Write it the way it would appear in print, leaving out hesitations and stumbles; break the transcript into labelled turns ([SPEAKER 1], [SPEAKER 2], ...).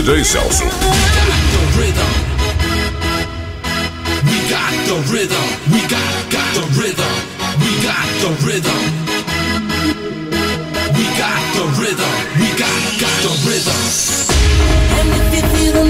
[SPEAKER 1] DJ Celso.
[SPEAKER 2] We got the rhythm, we got the rhythm, we got the rhythm, we got the rhythm, we got the rhythm.
[SPEAKER 3] And if you feel